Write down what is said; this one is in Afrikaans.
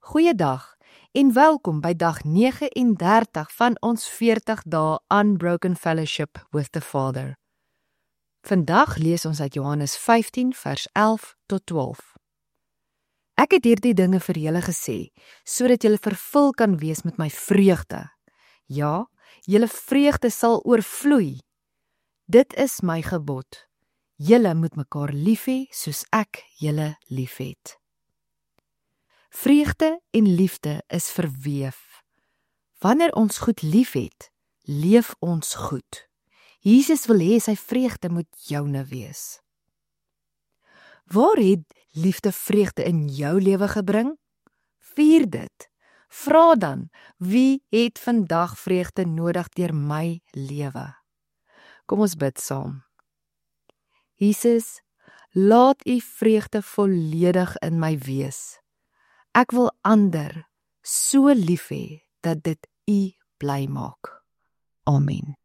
Goeiedag en welkom by dag 39 van ons 40 dae Unbroken Fellowship with the Father. Vandag lees ons uit Johannes 15 vers 11 tot 12. Ek het hierdie dinge vir julle gesê, sodat julle vervul kan wees met my vreugde. Ja, julle vreugde sal oorvloei. Dit is my gebod. Julle moet mekaar lief hê soos ek julle liefhet. Vreugde en liefde is verweef. Wanneer ons goed liefhet, leef ons goed. Jesus wil hê sy vreugde moet joune wees. Waar het liefde vreugde in jou lewe gebring? Vier dit. Vra dan, wie het vandag vreugde nodig deur my lewe? Kom ons bid saam. Jesus, laat u vreugde volledig in my wees. Ek wil ander so lief hê dat dit u bly maak. Amen.